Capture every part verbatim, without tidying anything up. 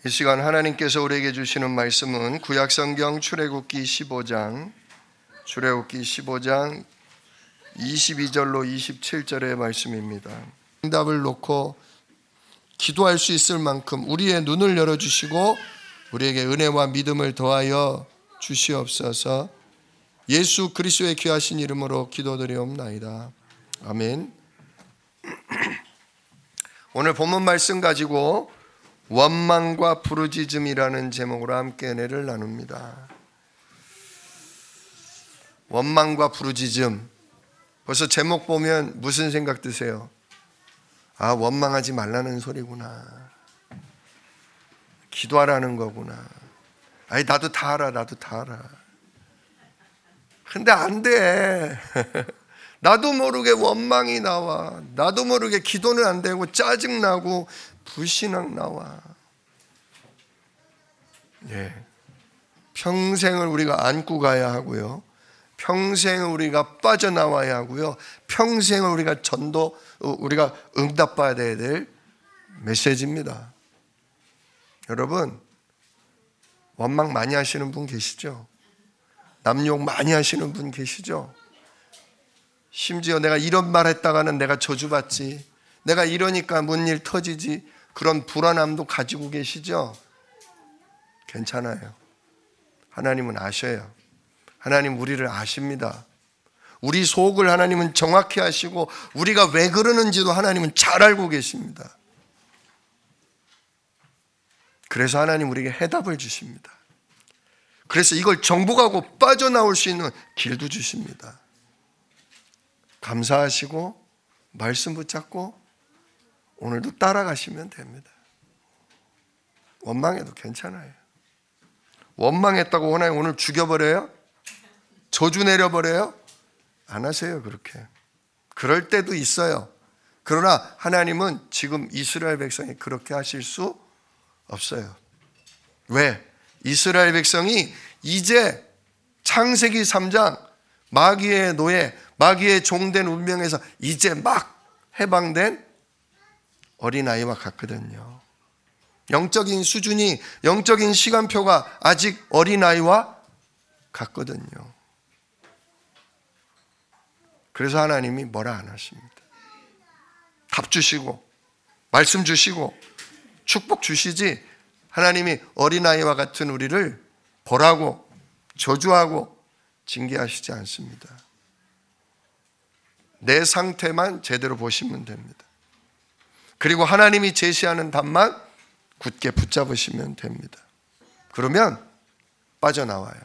이 시간 하나님께서 우리에게 주시는 말씀은 구약성경 출애굽기 십오 장 출애굽기 십오 장 이십이 절로 이십칠 절의 말씀입니다. 응답을 놓고 기도할 수 있을 만큼 우리의 눈을 열어주시고 우리에게 은혜와 믿음을 더하여 주시옵소서. 예수 그리스도의 귀하신 이름으로 기도드리옵나이다. 아멘. 오늘 본문 말씀 가지고 원망과 부르짖음이라는 제목으로 함께 은혜를 나눕니다. 원망과 부르짖음. 벌써 제목 보면 무슨 생각 드세요? 아, 원망하지 말라는 소리구나. 기도하라는 거구나. 아니, 나도 다 알아, 나도 다 알아. 근데 안 돼. 나도 모르게 원망이 나와. 나도 모르게 기도는 안 되고 짜증나고 불신앙 나와. 예. 평생을 우리가 안고 가야 하고요. 평생을 우리가 빠져나와야 하고요. 평생을 우리가 전도, 우리가 응답받아야 될 메시지입니다. 여러분, 원망 많이 하시는 분 계시죠? 남욕 많이 하시는 분 계시죠? 심지어 내가 이런 말 했다가는 내가 저주받지, 내가 이러니까 뭔 일 터지지, 그런 불안함도 가지고 계시죠? 괜찮아요. 하나님은 아셔요. 하나님 우리를 아십니다. 우리 속을 하나님은 정확히 아시고 우리가 왜 그러는지도 하나님은 잘 알고 계십니다. 그래서 하나님 우리에게 해답을 주십니다. 그래서 이걸 정복하고 빠져나올 수 있는 길도 주십니다. 감사하시고 말씀 붙잡고 오늘도 따라가시면 됩니다. 원망해도 괜찮아요. 원망했다고 하나님 오늘 죽여버려요? 저주 내려버려요? 안 하세요, 그렇게. 그럴 때도 있어요. 그러나 하나님은 지금 이스라엘 백성이 그렇게 하실 수 없어요. 왜? 이스라엘 백성이 이제 창세기 삼 장 마귀의 노예, 마귀의 종된 운명에서 이제 막 해방된 어린아이와 같거든요. 영적인 수준이, 영적인 시간표가 아직 어린아이와 같거든요. 그래서 하나님이 뭐라 안 하십니다. 답 주시고 말씀 주시고 축복 주시지, 하나님이 어린아이와 같은 우리를 벌하고 저주하고 징계하시지 않습니다. 내 상태만 제대로 보시면 됩니다. 그리고 하나님이 제시하는 답만 굳게 붙잡으시면 됩니다. 그러면 빠져나와요.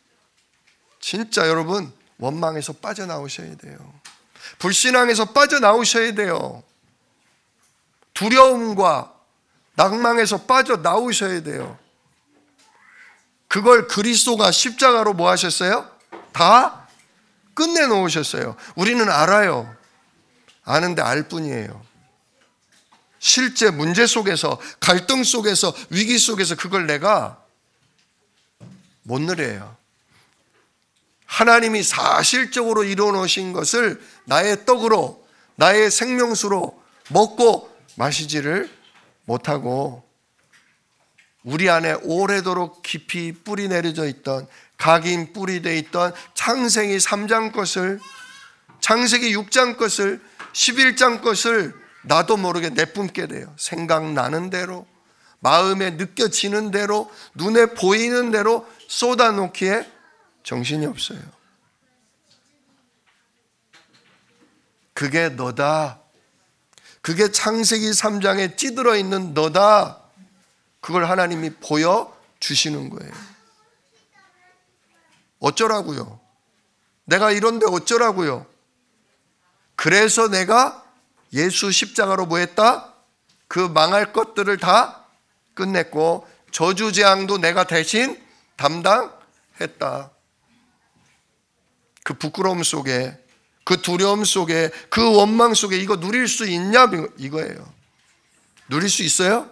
진짜 여러분, 원망에서 빠져나오셔야 돼요. 불신앙에서 빠져나오셔야 돼요. 두려움과 낭망에서 빠져나오셔야 돼요. 그걸 그리스도가 십자가로 뭐 하셨어요? 다 끝내놓으셨어요. 우리는 알아요. 아는데 알 뿐이에요. 실제 문제 속에서, 갈등 속에서, 위기 속에서 그걸 내가 못 누려요. 하나님이 사실적으로 이루어 놓으신 것을 나의 떡으로, 나의 생명수로 먹고 마시지를 못하고 우리 안에 오래도록 깊이 뿌리 내려져 있던, 각인 뿌리 되어 있던 창세기 삼 장 것을, 창세기 육 장 것을, 십일 장 것을 나도 모르게 내뿜게 돼요. 생각나는 대로, 마음에 느껴지는 대로, 눈에 보이는 대로 쏟아놓기에 정신이 없어요. 그게 너다. 그게 창세기 삼 장에 찌들어 있는 너다. 그걸 하나님이 보여주시는 거예요. 어쩌라고요? 내가 이런데 어쩌라고요? 그래서 내가 예수 십자가로 뭐 했다? 그 망할 것들을 다 끝냈고 저주재앙도 내가 대신 담당했다. 그 부끄러움 속에, 그 두려움 속에, 그 원망 속에 이거 누릴 수 있냐? 이거예요. 누릴 수 있어요?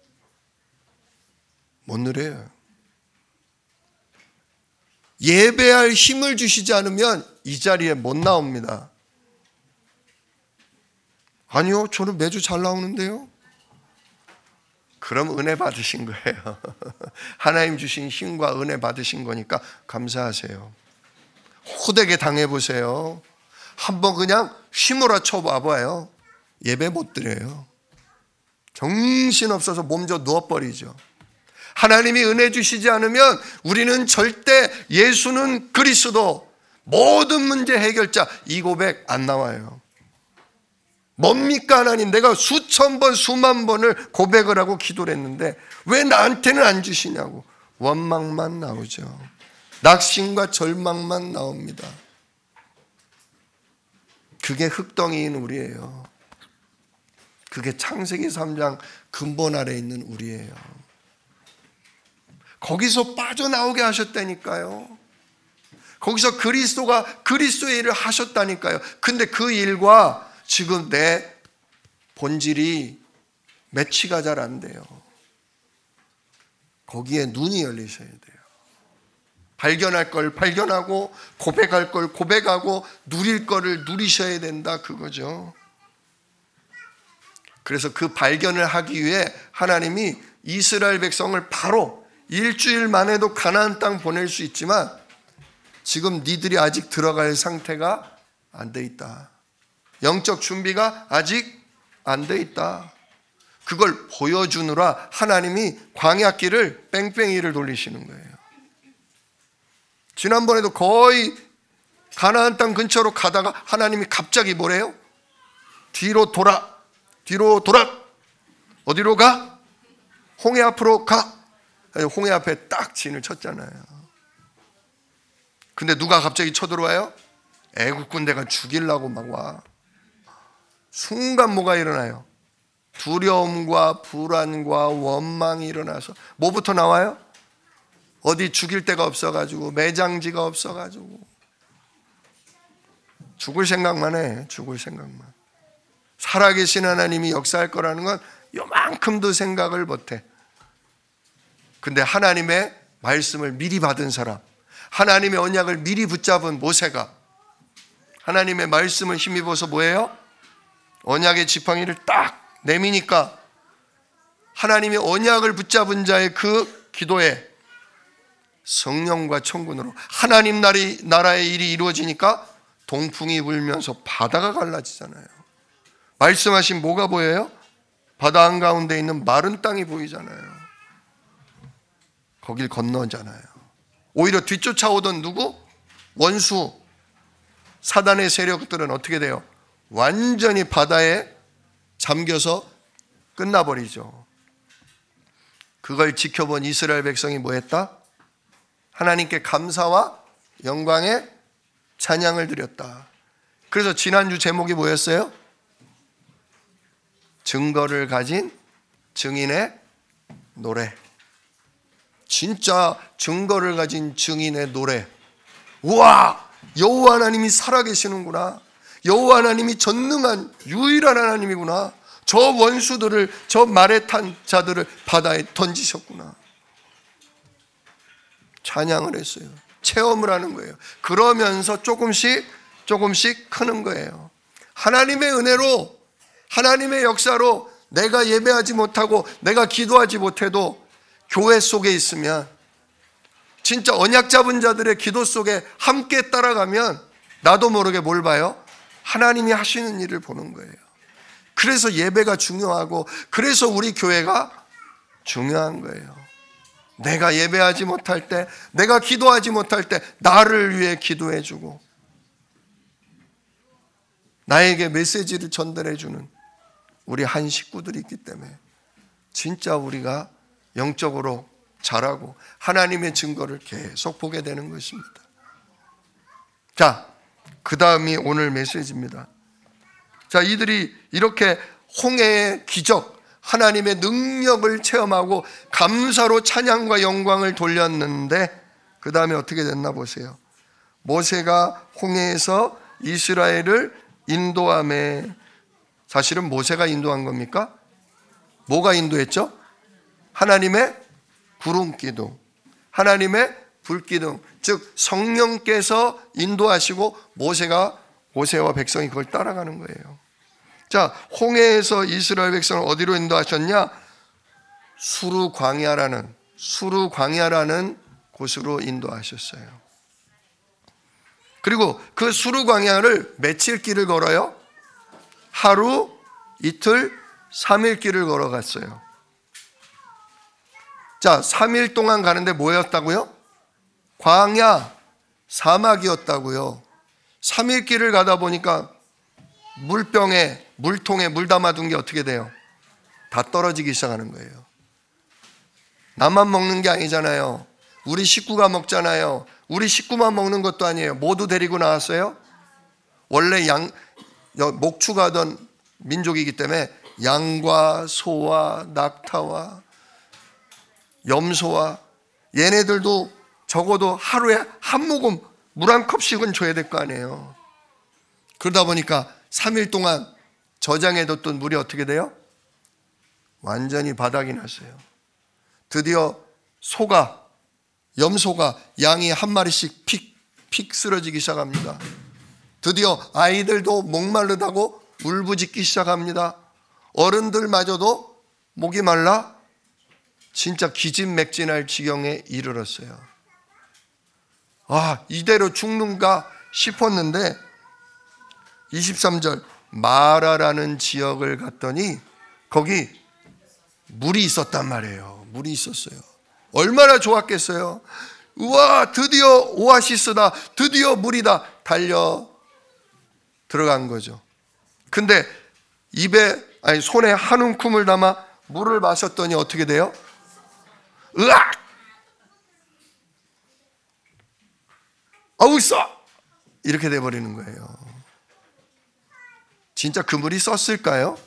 못 누려요. 예배할 힘을 주시지 않으면 이 자리에 못 나옵니다. 아니요, 저는 매주 잘 나오는데요. 그럼 은혜 받으신 거예요. 하나님 주신 힘과 은혜 받으신 거니까 감사하세요. 호되게 당해보세요. 한번 그냥 휘몰아 쳐봐봐요. 예배 못 드려요. 정신없어서 몸져 누워버리죠. 하나님이 은혜 주시지 않으면 우리는 절대 예수는 그리스도 모든 문제 해결자 이 고백 안 나와요. 뭡니까 하나님, 내가 수천 번 수만 번을 고백을 하고 기도를 했는데 왜 나한테는 안 주시냐고 원망만 나오죠. 낙심과 절망만 나옵니다. 그게 흙덩이인 우리예요. 그게 창세기 삼 장 근본 아래에 있는 우리예요. 거기서 빠져나오게 하셨다니까요. 거기서 그리스도가 그리스도의 일을 하셨다니까요. 근데 그 일과 지금 내 본질이 매치가 잘 안 돼요. 거기에 눈이 열리셔야 돼요. 발견할 걸 발견하고 고백할 걸 고백하고 누릴 거를 누리셔야 된다, 그거죠. 그래서 그 발견을 하기 위해 하나님이 이스라엘 백성을 바로 일주일 만에도 가나안 땅 보낼 수 있지만 지금 니들이 아직 들어갈 상태가 안 돼 있다. 영적 준비가 아직 안 돼 있다. 그걸 보여주느라 하나님이 광야길을 뺑뺑이를 돌리시는 거예요. 지난번에도 거의 가나안 땅 근처로 가다가 하나님이 갑자기 뭐래요? 뒤로 돌아, 뒤로 돌아. 어디로 가? 홍해 앞으로 가. 홍해 앞에 딱 진을 쳤잖아요. 근데 누가 갑자기 쳐들어와요? 애국 군대가 죽이려고 막 와. 순간 뭐가 일어나요? 두려움과 불안과 원망이 일어나서 뭐부터 나와요? 어디 죽일 데가 없어가지고 매장지가 없어가지고 죽을 생각만 해. 죽을 생각만. 살아계신 하나님이 역사할 거라는 건 요만큼도 생각을 못해. 근데 하나님의 말씀을 미리 받은 사람, 하나님의 언약을 미리 붙잡은 모세가 하나님의 말씀을 힘입어서 뭐예요? 언약의 지팡이를 딱 내미니까 하나님의 언약을 붙잡은 자의 그 기도에 성령과 천군으로 하나님 나라의 일이 이루어지니까 동풍이 불면서 바다가 갈라지잖아요. 말씀하신 뭐가 보여요? 바다 한가운데 있는 마른 땅이 보이잖아요. 거길 건너잖아요. 오히려 뒤쫓아오던 누구? 원수, 사단의 세력들은 어떻게 돼요? 완전히 바다에 잠겨서 끝나버리죠. 그걸 지켜본 이스라엘 백성이 뭐 했다? 하나님께 감사와 영광의 찬양을 드렸다. 그래서 지난주 제목이 뭐였어요? 증거를 가진 증인의 노래. 진짜 증거를 가진 증인의 노래. 우와! 여호와 하나님이 살아계시는구나. 여호와 하나님이 전능한 유일한 하나님이구나. 저 원수들을, 저 말에 탄 자들을 바다에 던지셨구나. 찬양을 했어요. 체험을 하는 거예요. 그러면서 조금씩 조금씩 크는 거예요. 하나님의 은혜로, 하나님의 역사로 내가 예배하지 못하고 내가 기도하지 못해도 교회 속에 있으면, 진짜 언약 잡은 자들의 기도 속에 함께 따라가면 나도 모르게 뭘 봐요? 하나님이 하시는 일을 보는 거예요. 그래서 예배가 중요하고 그래서 우리 교회가 중요한 거예요. 내가 예배하지 못할 때, 내가 기도하지 못할 때 나를 위해 기도해 주고 나에게 메시지를 전달해 주는 우리 한 식구들이 있기 때문에 진짜 우리가 영적으로 자라고 하나님의 증거를 계속 보게 되는 것입니다. 자, 그 다음이 오늘 메시지입니다. 자, 이들이 이렇게 홍해의 기적, 하나님의 능력을 체험하고 감사로 찬양과 영광을 돌렸는데 그 다음에 어떻게 됐나 보세요. 모세가 홍해에서 이스라엘을 인도함에, 사실은 모세가 인도한 겁니까? 뭐가 인도했죠? 하나님의 구름기둥, 하나님의 불기둥, 즉 성령께서 인도하시고 모세가, 모세와 백성이 그걸 따라가는 거예요. 자, 홍해에서 이스라엘 백성을 어디로 인도하셨냐? 수르 광야라는 수르 광야라는 곳으로 인도하셨어요. 그리고 그 수르 광야를 며칠 길을 걸어요? 하루, 이틀, 삼 일 길을 걸어갔어요. 자, 삼 일 동안 가는데 뭐였다고요? 광야, 사막이었다고요. 삼 일 길을 가다 보니까 물병에, 물통에 물 담아둔 게 어떻게 돼요? 다 떨어지기 시작하는 거예요. 나만 먹는 게 아니잖아요. 우리 식구가 먹잖아요. 우리 식구만 먹는 것도 아니에요. 모두 데리고 나왔어요. 원래 양, 목축하던 민족이기 때문에 양과 소와 낙타와 염소와 얘네들도 적어도 하루에 한 모금 물 한 컵씩은 줘야 될 거 아니에요. 그러다 보니까 삼 일 동안 저장해뒀던 물이 어떻게 돼요? 완전히 바닥이 났어요. 드디어 소가, 염소가, 양이 한 마리씩 픽, 픽 쓰러지기 시작합니다. 드디어 아이들도 목마르다고 울부짖기 시작합니다. 어른들마저도 목이 말라 진짜 기진맥진할 지경에 이르렀어요. 아, 이대로 죽는가 싶었는데 이십삼 절 마라라는 지역을 갔더니 거기 물이 있었단 말이에요. 물이 있었어요. 얼마나 좋았겠어요. 우와, 드디어 오아시스다. 드디어 물이다. 달려 들어간 거죠. 근데 입에, 아니 손에 한 움큼을 담아 물을 마셨더니 어떻게 돼요? 으악! 어우 써! 이렇게 돼버리는 거예요. 진짜 그 물이 썼을까요?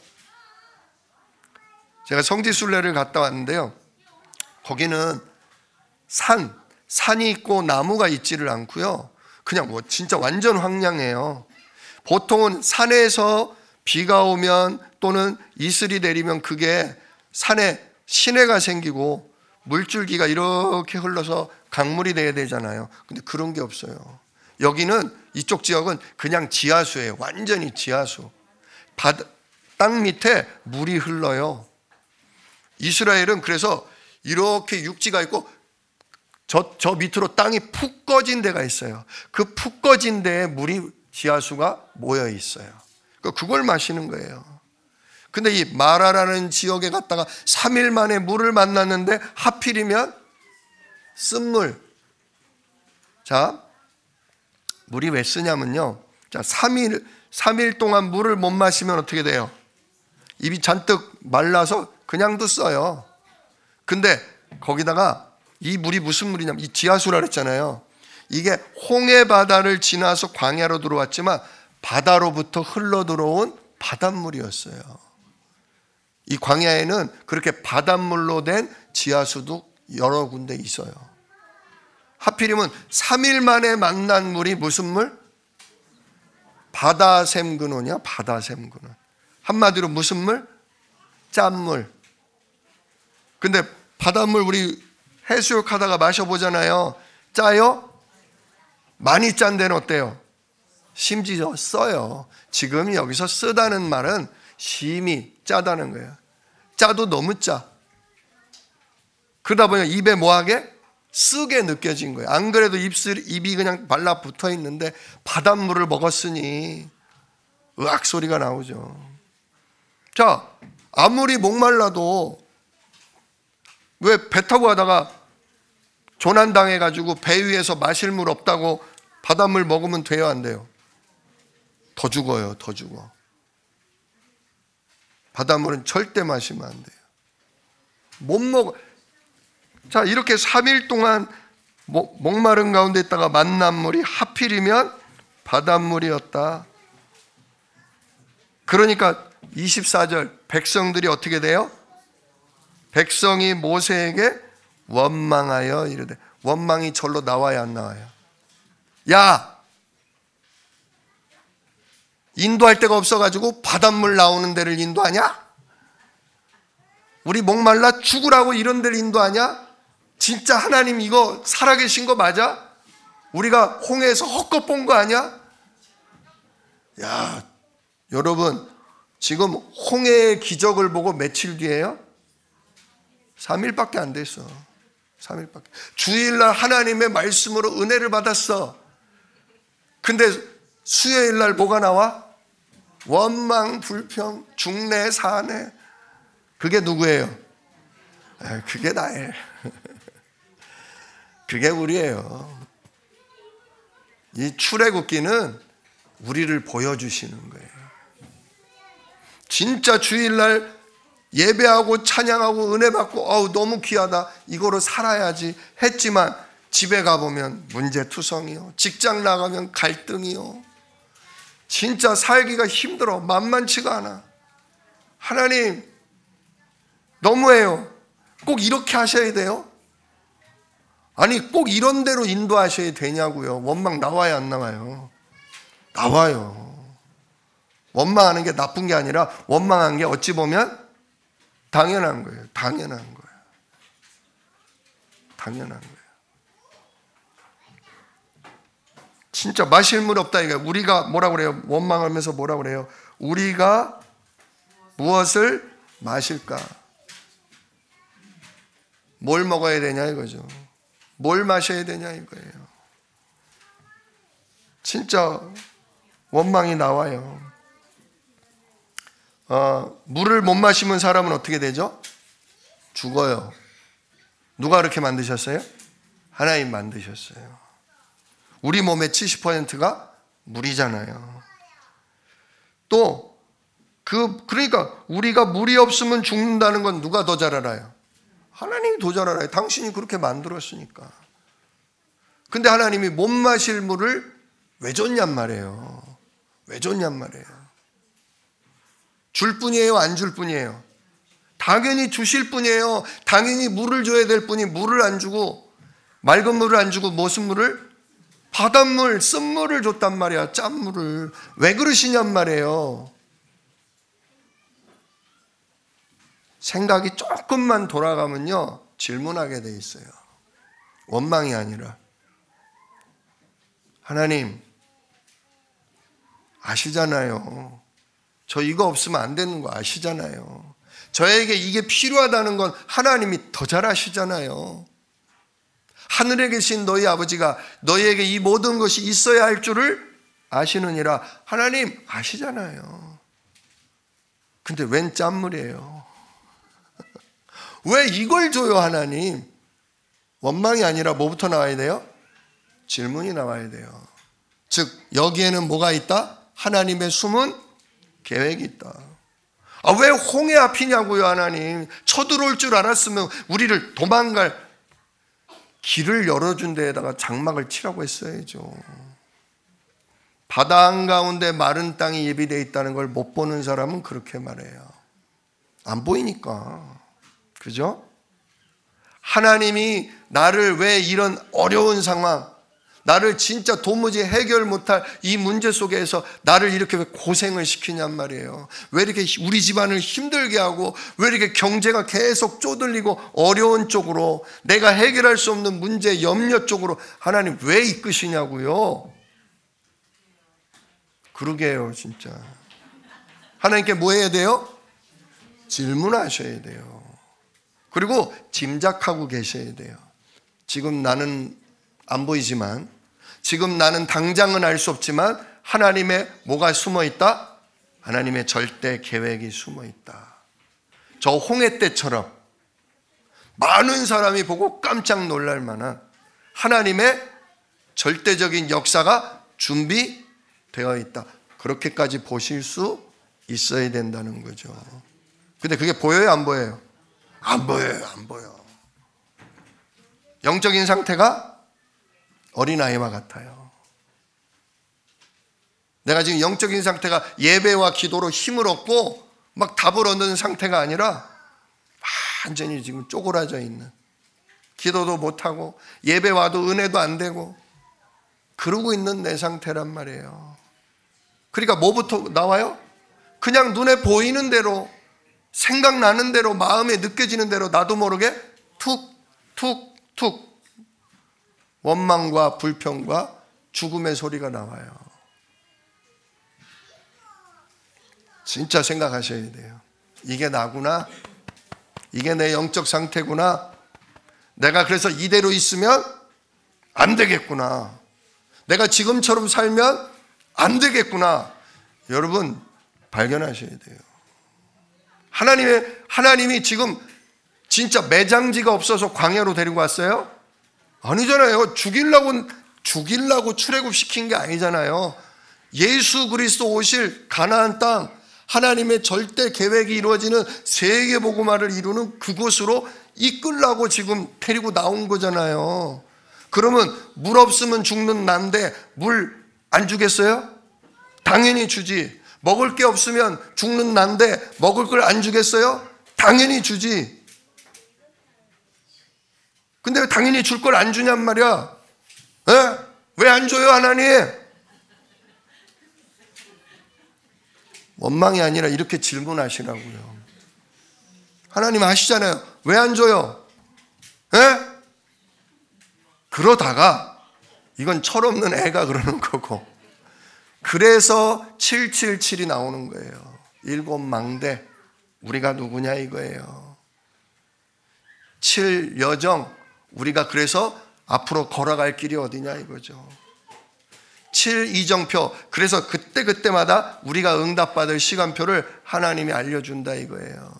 제가 성지순례를 갔다 왔는데요. 거기는 산, 산이 있고 나무가 있지를 않고요. 그냥 뭐 진짜 완전 황량해요. 보통은 산에서 비가 오면 또는 이슬이 내리면 그게 산에 시내가 생기고 물줄기가 이렇게 흘러서 강물이 돼야 되잖아요. 근데 그런 게 없어요. 여기는 이쪽 지역은 그냥 지하수예요. 완전히 지하수. 바다, 땅 밑에 물이 흘러요. 이스라엘은 그래서 이렇게 육지가 있고 저, 저 밑으로 땅이 푹 꺼진 데가 있어요. 그 푹 꺼진 데에 물이 지하수가 모여 있어요. 그걸 마시는 거예요. 근데 이 마라라는 지역에 갔다가 삼 일 만에 물을 만났는데 하필이면 쓴물. 자, 물이 왜 쓰냐면요. 자, 삼 일, 삼 일 동안 물을 못 마시면 어떻게 돼요? 입이 잔뜩 말라서 그냥도 써요. 근데 거기다가 이 물이 무슨 물이냐면 이 지하수라 그랬잖아요. 이게 홍해 바다를 지나서 광야로 들어왔지만 바다로부터 흘러 들어온 바닷물이었어요. 이 광야에는 그렇게 바닷물로 된 지하수도 여러 군데 있어요. 하필이면 삼 일 만에 만난 물이 무슨 물? 바다샘 근원이야. 바다샘 근원. 한마디로 무슨 물? 짠물. 근데 바닷물 우리 해수욕 하다가 마셔보잖아요. 짜요? 많이 짠 데는 어때요? 심지어 써요. 지금 여기서 쓰다는 말은 심히 짜다는 거예요. 짜도 너무 짜. 그러다 보니 입에 뭐하게? 쓰게 느껴진 거예요. 안 그래도 입술, 입이 그냥 발라붙어 있는데 바닷물을 먹었으니 으악 소리가 나오죠. 자, 아무리 목말라도 왜 배 타고 가다가 조난당해가지고 배 위에서 마실 물 없다고 바닷물 먹으면 돼요, 안 돼요? 더 죽어요, 더 죽어. 바닷물은 절대 마시면 안 돼요. 못 먹어. 자, 이렇게 삼 일 동안 목, 목마른 가운데 있다가 만난 물이 하필이면 바닷물이었다. 그러니까 이십사 절 백성들이 어떻게 돼요? 백성이 모세에게 원망하여 이르되, 원망이 절로 나와야 안 나와요? 야, 인도할 데가 없어가지고 바닷물 나오는 데를 인도하냐? 우리 목말라 죽으라고 이런 데를 인도하냐? 진짜 하나님 이거 살아계신 거 맞아? 우리가 홍해에서 헛것 본 거 아니야? 야, 여러분 지금 홍해의 기적을 보고 며칠 뒤에요? 삼 일밖에 안 됐어. 삼 일밖에. 주일날 하나님의 말씀으로 은혜를 받았어. 근데 수요일날 뭐가 나와? 원망, 불평, 중내, 사내. 그게 누구예요? 그게 나예요. 그게 우리예요. 이 출애굽기는 우리를 보여주시는 거예요. 진짜 주일날 예배하고 찬양하고 은혜 받고 어우 너무 귀하다, 이거로 살아야지 했지만 집에 가보면 문제투성이요, 직장 나가면 갈등이요, 진짜 살기가 힘들어, 만만치가 않아. 하나님 너무해요. 꼭 이렇게 하셔야 돼요? 아니 꼭 이런 대로 인도하셔야 되냐고요. 원망 나와요 안 나와요? 나와요. 원망하는 게 나쁜 게 아니라 원망한 게 어찌 보면 당연한 거예요. 당연한 거예요. 당연한 거예요. 진짜 마실 물 없다 이거. 우리가 뭐라고 그래요? 원망하면서 뭐라고 그래요? 우리가 무엇을 마실까? 뭘 먹어야 되냐 이거죠. 뭘 마셔야 되냐 이거예요. 진짜 원망이 나와요. 어, 물을 못 마시면 사람은 어떻게 되죠? 죽어요. 누가 그렇게 만드셨어요? 하나님 만드셨어요. 우리 몸의 칠십 퍼센트가 물이잖아요. 또 그 그러니까 우리가 물이 없으면 죽는다는 건 누가 더 잘 알아요? 하나님이 더 잘 알아요. 당신이 그렇게 만들었으니까. 근데 하나님이 못 마실 물을 왜 줬냔 말이에요. 왜 줬냔 말이에요. 줄 뿐이에요? 안 줄 뿐이에요? 당연히 주실 뿐이에요. 당연히 물을 줘야 될 뿐이 물을 안 주고, 맑은 물을 안 주고 무슨 물을? 바닷물, 쓴물을 줬단 말이야. 짠물을. 왜 그러시냔 말이에요. 생각이 조금만 돌아가면요 질문하게 돼 있어요. 원망이 아니라 하나님 아시잖아요. 저 이거 없으면 안 되는 거 아시잖아요. 저에게 이게 필요하다는 건 하나님이 더 잘 아시잖아요. 하늘에 계신 너희 아버지가 너희에게 이 모든 것이 있어야 할 줄을 아시느니라. 하나님 아시잖아요. 근데 웬 짠물이에요? 왜 이걸 줘요 하나님? 원망이 아니라 뭐부터 나와야 돼요? 질문이 나와야 돼요. 즉 여기에는 뭐가 있다? 하나님의 숨은 계획이 있다. 아, 왜 홍해 앞이냐고요 하나님. 쳐들어올 줄 알았으면 우리를 도망갈 길을 열어준 데에다가 장막을 치라고 했어야죠. 바다 한가운데 마른 땅이 예비되어 있다는 걸 못 보는 사람은 그렇게 말해요. 안 보이니까. 그죠? 하나님이 나를 왜 이런 어려운 상황, 나를 진짜 도무지 해결 못할 이 문제 속에서 나를 이렇게 왜 고생을 시키냔 말이에요. 왜 이렇게 우리 집안을 힘들게 하고, 왜 이렇게 경제가 계속 쪼들리고 어려운 쪽으로, 내가 해결할 수 없는 문제, 염려 쪽으로 하나님 왜 이끄시냐고요. 그러게요 진짜. 하나님께 뭐 해야 돼요? 질문하셔야 돼요. 그리고 짐작하고 계셔야 돼요. 지금 나는 안 보이지만, 지금 나는 당장은 알 수 없지만 하나님의 뭐가 숨어 있다? 하나님의 절대 계획이 숨어 있다. 저 홍해 때처럼 많은 사람이 보고 깜짝 놀랄 만한 하나님의 절대적인 역사가 준비되어 있다. 그렇게까지 보실 수 있어야 된다는 거죠. 근데 그게 보여요 안 보여요? 안 보여요 안 보여. 영적인 상태가 어린아이와 같아요. 내가 지금 영적인 상태가 예배와 기도로 힘을 얻고 막 답을 얻는 상태가 아니라 완전히 지금 쪼그라져 있는, 기도도 못하고 예배 와도 은혜도 안 되고 그러고 있는 내 상태란 말이에요. 그러니까 뭐부터 나와요? 그냥 눈에 보이는 대로, 생각나는 대로, 마음에 느껴지는 대로 나도 모르게 툭 툭 툭 원망과 불평과 죽음의 소리가 나와요. 진짜 생각하셔야 돼요. 이게 나구나. 이게 내 영적 상태구나. 내가 그래서 이대로 있으면 안 되겠구나. 내가 지금처럼 살면 안 되겠구나. 여러분 발견하셔야 돼요. 하나님의, 하나님이 지금 진짜 매장지가 없어서 광야로 데리고 왔어요? 아니잖아요. 죽이려고, 죽이려고 출애굽시킨 게 아니잖아요. 예수 그리스도 오실 가나안 땅, 하나님의 절대 계획이 이루어지는 세계복음화를 이루는 그곳으로 이끌라고 지금 데리고 나온 거잖아요. 그러면 물 없으면 죽는 난데 물 안 주겠어요? 당연히 주지. 먹을 게 없으면 죽는 난데 먹을 걸 안 주겠어요? 당연히 주지. 근데 당연히 줄 걸 안 주냔 말이야. 왜 안 줘요, 하나님? 원망이 아니라 이렇게 질문하시라고요. 하나님 아시잖아요. 왜 안 줘요? 에? 그러다가 이건 철없는 애가 그러는 거고, 그래서 칠칠칠이 나오는 거예요. 일곱 망대, 우리가 누구냐 이거예요. 칠 여정, 우리가 그래서 앞으로 걸어갈 길이 어디냐 이거죠. 칠 이정표, 그래서 그때그때마다 우리가 응답받을 시간표를 하나님이 알려준다 이거예요.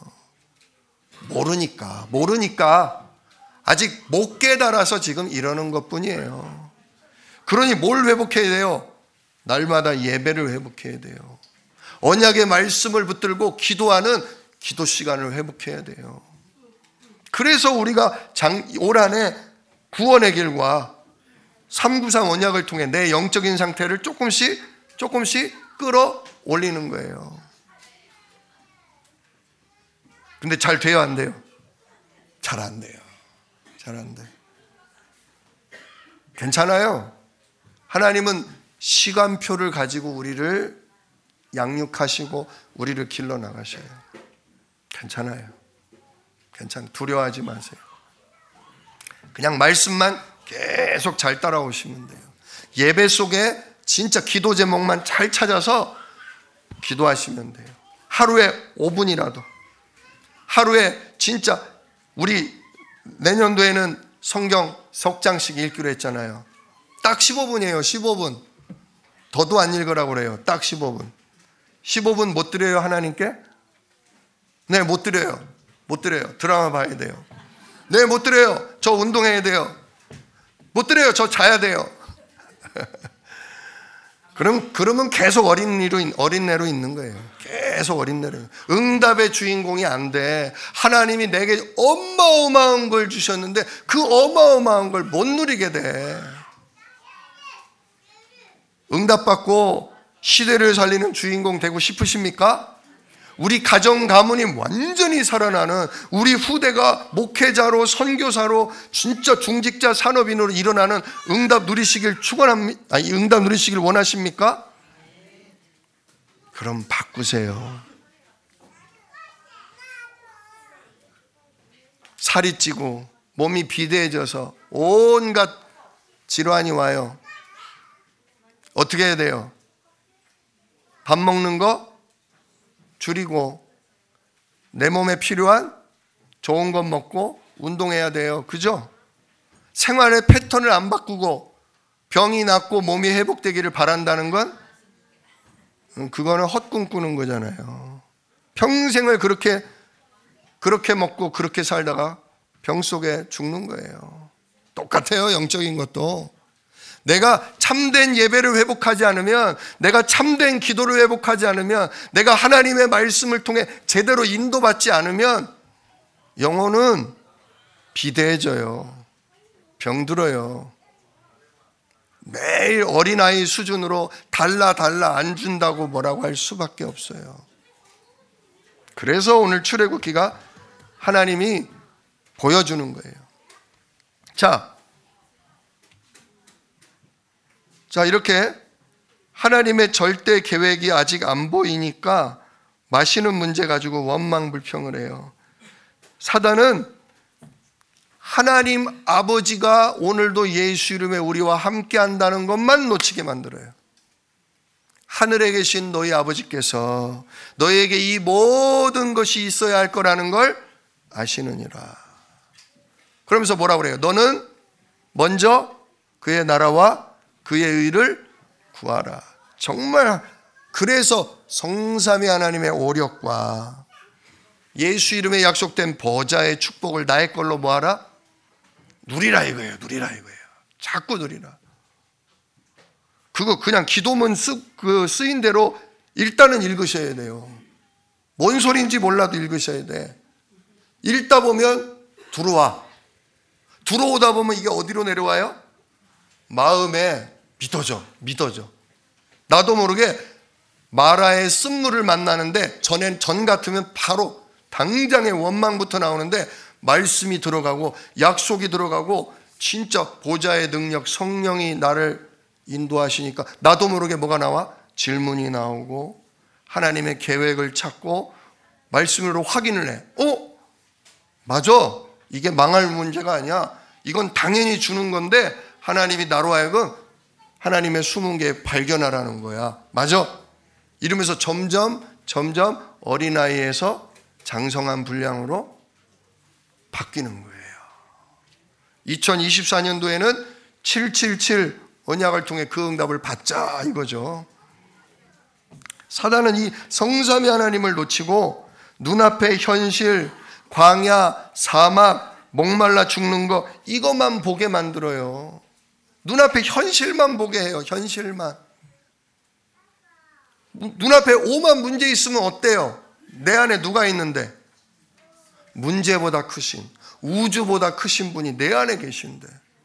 모르니까 모르니까 아직 못 깨달아서 지금 이러는 것뿐이에요. 그러니 뭘 회복해야 돼요? 날마다 예배를 회복해야 돼요. 언약의 말씀을 붙들고 기도하는 기도 시간을 회복해야 돼요. 그래서 우리가 장, 올 한해 구원의 길과 삼구삼 언약을 통해 내 영적인 상태를 조금씩 조금씩 끌어올리는 거예요. 근데 잘 돼요, 안 돼요? 잘 안 돼요. 잘 안 돼. 괜찮아요. 하나님은 시간표를 가지고 우리를 양육하시고 우리를 길러 나가셔요. 괜찮아요. 괜찮아요. 두려워하지 마세요. 그냥 말씀만 계속 잘 따라오시면 돼요. 예배 속에 진짜 기도 제목만 잘 찾아서 기도하시면 돼요. 하루에 오 분이라도. 하루에 진짜 우리 내년도에는 성경 석 장씩 읽기로 했잖아요. 딱 십오 분이에요. 십오 분. 더도 안 읽으라고 그래요. 딱 십오 분. 십오 분 못 드려요, 하나님께? 네, 못 드려요. 못 드려요. 드라마 봐야 돼요. 네, 못 드려요. 저 운동해야 돼요. 못 드려요. 저 자야 돼요. 그럼, 그러면 계속 어린이로, 어린애로 있는 거예요. 계속 어린애로. 응답의 주인공이 안 돼. 하나님이 내게 어마어마한 걸 주셨는데 그 어마어마한 걸 못 누리게 돼. 응답받고 시대를 살리는 주인공 되고 싶으십니까? 우리 가정 가문이 완전히 살아나는, 우리 후대가 목회자로 선교사로 진짜 중직자 산업인으로 일어나는 응답 누리시길 축원합니다. 아니, 응답 누리시길 원하십니까? 그럼 바꾸세요. 살이 찌고 몸이 비대해져서 온갖 질환이 와요. 어떻게 해야 돼요? 밥 먹는 거 줄이고 내 몸에 필요한 좋은 것 먹고 운동해야 돼요. 그죠? 생활의 패턴을 안 바꾸고 병이 낫고 몸이 회복되기를 바란다는 건 그거는 헛꿈 꾸는 거잖아요. 평생을 그렇게 그렇게 먹고 그렇게 살다가 병 속에 죽는 거예요. 똑같아요. 영적인 것도. 내가 참된 예배를 회복하지 않으면, 내가 참된 기도를 회복하지 않으면, 내가 하나님의 말씀을 통해 제대로 인도받지 않으면 영혼은 비대해져요. 병들어요. 매일 어린아이 수준으로 달라 달라 안 준다고 뭐라고 할 수밖에 없어요. 그래서 오늘 출애굽기가 하나님이 보여주는 거예요. 자, 자, 이렇게 하나님의 절대 계획이 아직 안 보이니까 마시는 문제 가지고 원망불평을 해요. 사단은 하나님 아버지가 오늘도 예수 이름에 우리와 함께 한다는 것만 놓치게 만들어요. 하늘에 계신 너희 아버지께서 너희에게 이 모든 것이 있어야 할 거라는 걸 아시느니라. 그러면서 뭐라고 그래요? 너는 먼저 그의 나라와 그의 의를 구하라. 정말 그래서 성삼위 하나님의 오력과 예수 이름에 약속된 보좌의 축복을 나의 걸로 뭐하라? 누리라 이거예요. 누리라 이거예요. 자꾸 누리라. 그거 그냥 기도문 쓰, 그 쓰인 대로 일단은 읽으셔야 돼요. 뭔 소리인지 몰라도 읽으셔야 돼. 읽다 보면 들어와. 들어오다 보면 이게 어디로 내려와요? 마음에 믿어져. 믿어져. 나도 모르게 마라의 쓴물을 만나는데 전엔 전 같으면 바로 당장의 원망부터 나오는데 말씀이 들어가고 약속이 들어가고 진짜 보좌의 능력 성령이 나를 인도하시니까 나도 모르게 뭐가 나와? 질문이 나오고 하나님의 계획을 찾고 말씀으로 확인을 해. 어? 맞아. 이게 망할 문제가 아니야. 이건 당연히 주는 건데 하나님이 나로 하여금 하나님의 숨은 게 발견하라는 거야. 맞아. 이러면서 점점 점점 어린아이에서 장성한 분량으로 바뀌는 거예요. 이천이십사 년도에는 칠칠칠 언약을 통해 그 응답을 받자 이거죠. 사단은 이 성삼위 하나님을 놓치고 눈앞의 현실, 광야, 사막, 목말라 죽는 거 이것만 보게 만들어요. 눈앞에 현실만 보게 해요. 현실만. 눈앞에 오만 문제 있으면 어때요? 내 안에 누가 있는데? 문제보다 크신, 우주보다 크신 분이 내 안에 계신데.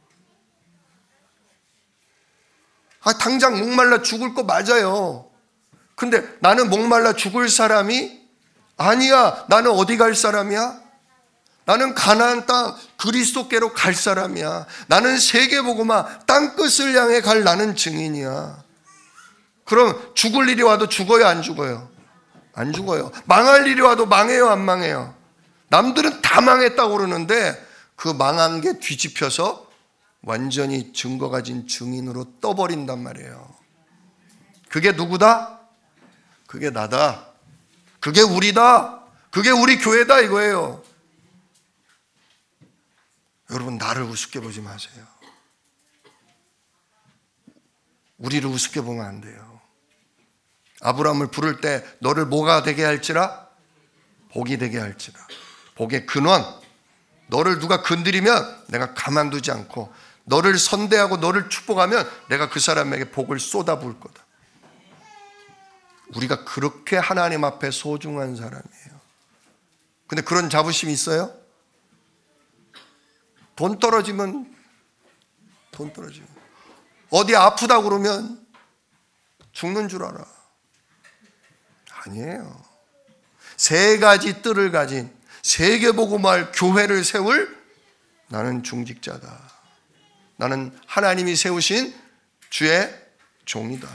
아, 당장 목말라 죽을 거 맞아요. 근데 나는 목말라 죽을 사람이 아니야. 나는 어디 갈 사람이야? 나는 가나안 땅 그리스도께로 갈 사람이야. 나는 세계복음화 땅끝을 향해 갈 나는 증인이야. 그럼 죽을 일이 와도 죽어요, 안 죽어요? 안 죽어요. 망할 일이 와도 망해요, 안 망해요? 남들은 다 망했다고 그러는데 그 망한 게 뒤집혀서 완전히 증거 가진 증인으로 떠버린단 말이에요. 그게 누구다? 그게 나다. 그게 우리다. 그게 우리 교회다 이거예요. 여러분, 나를 우습게 보지 마세요. 우리를 우습게 보면 안 돼요. 아브라함을 부를 때 너를 뭐가 되게 할지라? 복이 되게 할지라. 복의 근원. 너를 누가 건드리면 내가 가만두지 않고 너를 선대하고 너를 축복하면 내가 그 사람에게 복을 쏟아부을 거다. 우리가 그렇게 하나님 앞에 소중한 사람이에요. 근데 그런 자부심이 있어요? 돈 떨어지면 돈 떨어지면 어디 아프다 그러면 죽는 줄 알아. 아니에요. 세 가지 뜰을 가진 세계복음화할 교회를 세울 나는 중직자다. 나는 하나님이 세우신 주의 종이다.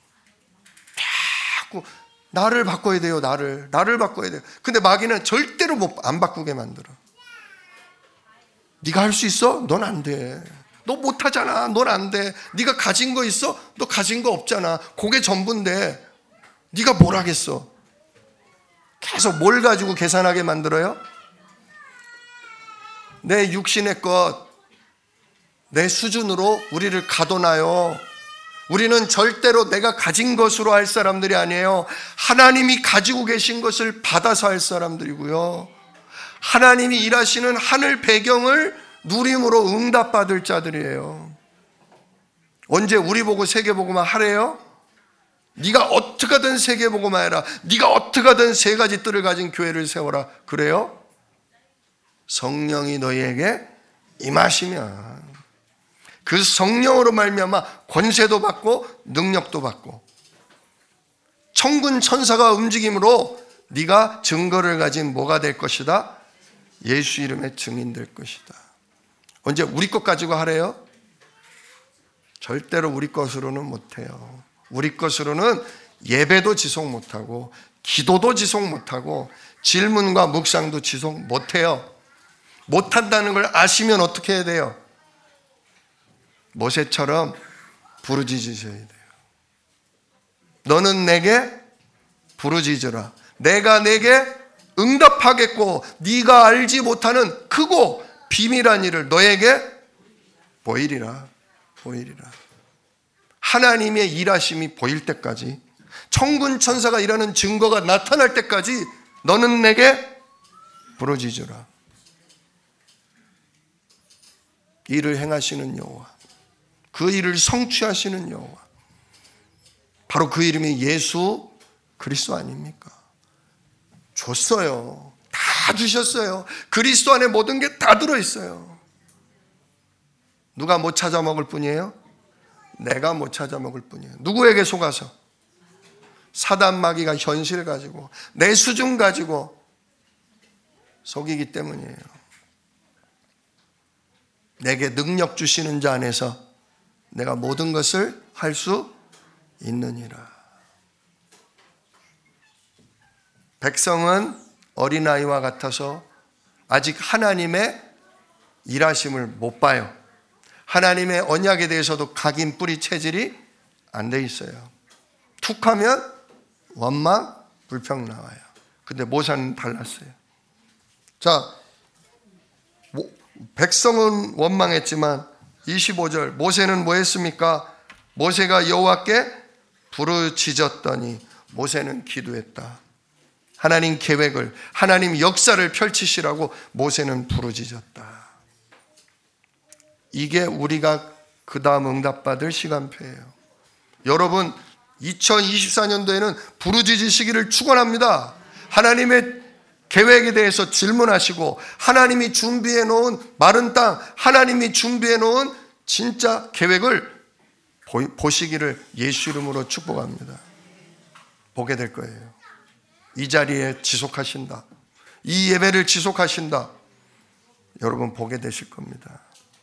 자꾸 나를 바꿔야 돼요. 나를 나를 바꿔야 돼요. 근데 마귀는 절대로 못, 안 바꾸게 만들어. 네가 할 수 있어? 넌 안 돼. 너 못하잖아. 넌 안 돼. 네가 가진 거 있어? 너 가진 거 없잖아. 그게 전부인데 네가 뭘 하겠어? 계속 뭘 가지고 계산하게 만들어요? 내 육신의 것, 내 수준으로 우리를 가둬놔요. 우리는 절대로 내가 가진 것으로 할 사람들이 아니에요. 하나님이 가지고 계신 것을 받아서 할 사람들이고요. 하나님이 일하시는 하늘 배경을 누림으로 응답받을 자들이에요. 언제 우리 보고 세계복음화 하래요? 네가 어떻게 하든 세계복음화 해라. 네가 어떻게 하든 세 가지 뜰을 가진 교회를 세워라. 그래요? 성령이 너희에게 임하시면 그 성령으로 말미암아 권세도 받고 능력도 받고 천군 천사가 움직임으로 네가 증거를 가진 뭐가 될 것이다? 예수 이름의 증인 될 것이다. 언제 우리 것 가지고 하래요? 절대로 우리 것으로는 못해요. 우리 것으로는 예배도 지속 못하고 기도도 지속 못하고 질문과 묵상도 지속 못해요. 못한다는 걸 아시면 어떻게 해야 돼요? 모세처럼 부르짖으셔야 돼요. 너는 내게 부르짖으라. 내가 내게 응답하겠고 네가 알지 못하는 크고 비밀한 일을 너에게 보이리라. 보이리라. 하나님의 일하심이 보일 때까지, 천군 천사가 일하는 증거가 나타날 때까지 너는 내게 부르짖으라. 일을 행하시는 여호와, 그 일을 성취하시는 여호와, 바로 그 이름이 예수 그리스도 아닙니까? 줬어요. 다 주셨어요. 그리스도 안에 모든 게 다 들어있어요. 누가 못 찾아 먹을 뿐이에요? 내가 못 찾아 먹을 뿐이에요. 누구에게 속아서? 사단 마귀가 현실 가지고 내 수준 가지고 속이기 때문이에요. 내게 능력 주시는 자 안에서 내가 모든 것을 할 수 있느니라. 백성은 어린아이와 같아서 아직 하나님의 일하심을 못 봐요. 하나님의 언약에 대해서도 각인 뿌리 체질이 안 돼 있어요. 툭 하면 원망, 불평 나와요. 근데 모세는 달랐어요. 자, 백성은 원망했지만 이십오 절 모세는 뭐 했습니까? 모세가 여호와께 부르짖었더니 모세는 기도했다. 하나님 계획을, 하나님 역사를 펼치시라고 모세는 부르짖었다. 이게 우리가 그 다음 응답받을 시간표예요. 여러분, 이천이십사 년도에는 부르짖으시기를 축원합니다. 하나님의 계획에 대해서 질문하시고 하나님이 준비해 놓은 마른 땅, 하나님이 준비해 놓은 진짜 계획을 보시기를 예수 이름으로 축복합니다. 보게 될 거예요. 이 자리에 지속하신다. 이 예배를 지속하신다. 여러분 보게 되실 겁니다.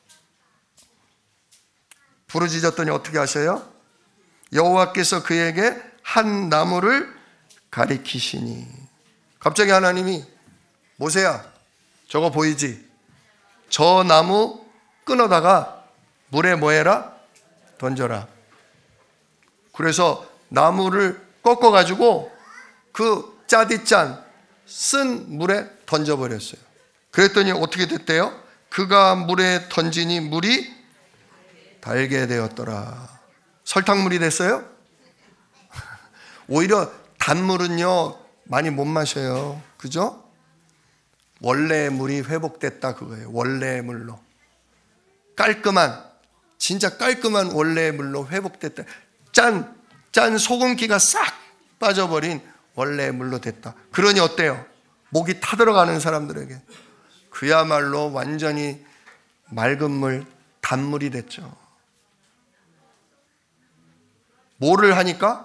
부르짖었더니 어떻게 하세요? 여호와께서 그에게 한 나무를 가리키시니. 갑자기 하나님이 모세야, 저거 보이지? 저 나무 끊어다가 물에 뭐 해라? 던져라. 그래서 나무를 꺾어가지고 그 짜디짠 쓴 물에 던져버렸어요. 그랬더니 어떻게 됐대요? 그가 물에 던지니 물이 달게 되었더라. 설탕물이 됐어요? 오히려 단물은요 많이 못 마셔요. 그죠? 원래의 물이 회복됐다 그거예요. 원래의 물로. 깔끔한, 진짜 깔끔한 원래의 물로 회복됐다. 짠, 짠 소금기가 싹 빠져버린 원래의 물로 됐다. 그러니 어때요? 목이 타들어가는 사람들에게 그야말로 완전히 맑은 물, 단물이 됐죠. 뭐를 하니까?